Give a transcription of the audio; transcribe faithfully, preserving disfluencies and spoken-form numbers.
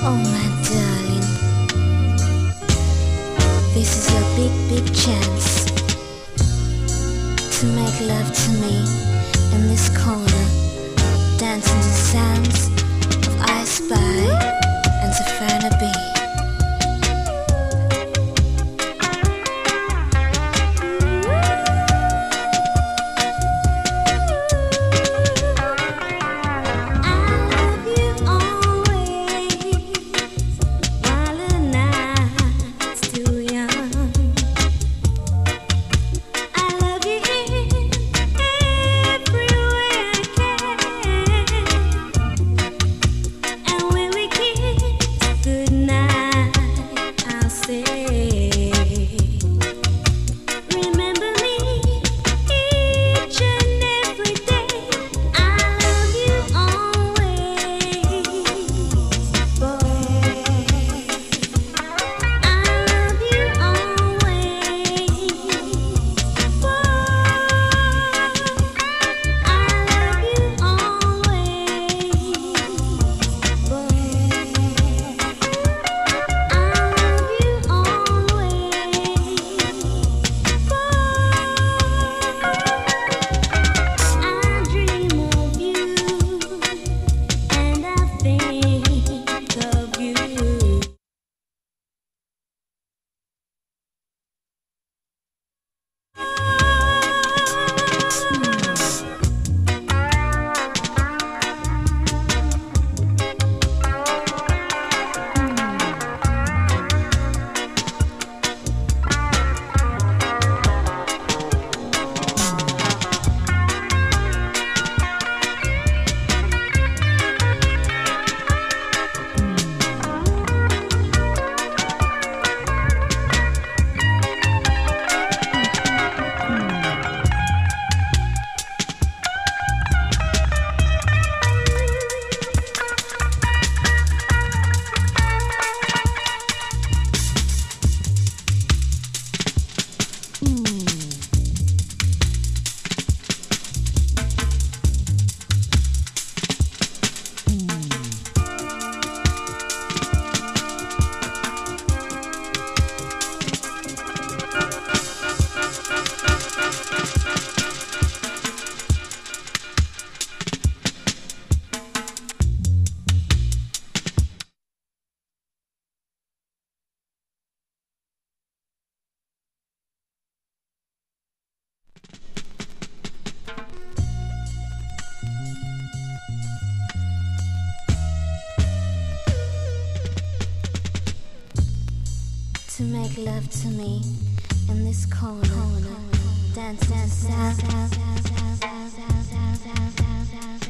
Oh my darling, this is your big, big chance to make love to me in this corner, dancing to sounds of I Spy and Savannah B. To make love to me in this corner, corner. Dance, dance, dance, dance, dance, dance, dance, dance, dance, dance.